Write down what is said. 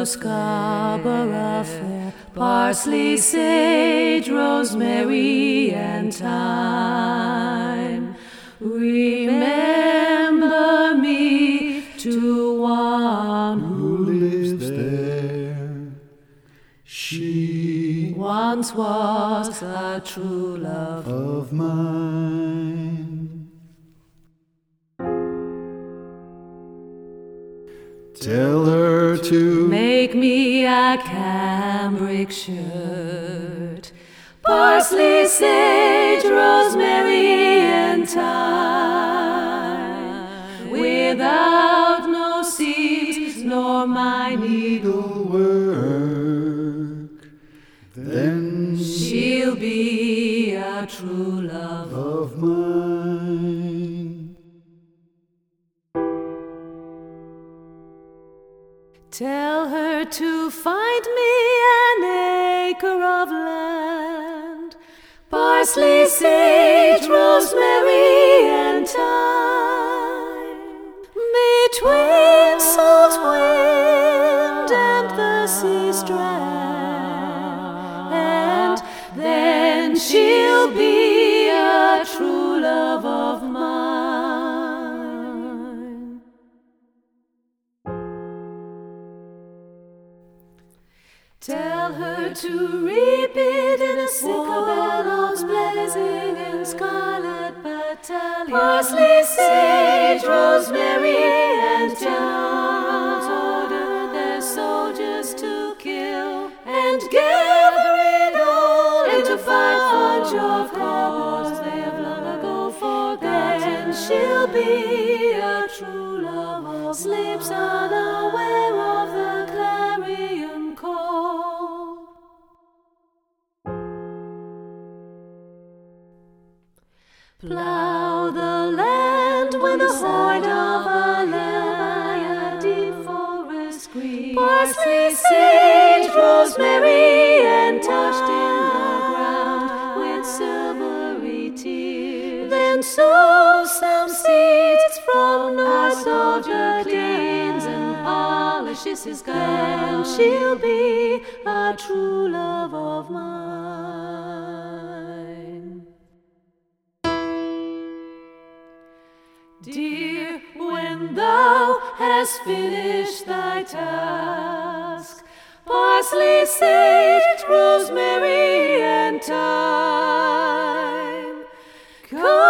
to Scarborough Fair, parsley, sage, rosemary, and thyme. Remember me to one who lives there. She once was a true love of mine. Tell her to make me a cambric shirt, parsley, sage, rosemary, and thyme, without no seams nor my needlework. Then she'll be a true love of mine. Tell her to find me an acre of land, parsley, sage, rosemary, and thyme, between salt wind and the sea strand, and then she'll be a true love of mine. Tell her to reap it in a sickle bellows blazing in scarlet battalions, parsley, sage, rosemary, and thyme. Order their soldiers to kill and gather it all into five bunch of cobbles they have long ago forgotten. She'll be a true love, sleeps unaware of the clarion call. Plough the land with a hoard of a lamb by a deep forest green, parsley, sage, rosemary, and touched in the ground with silvery tears. Then sow some seeds from north. A soldier cleans and polishes his gown. She'll be a true love of mine. Dear, when thou hast finished thy task, parsley, sage, rosemary, and thyme, come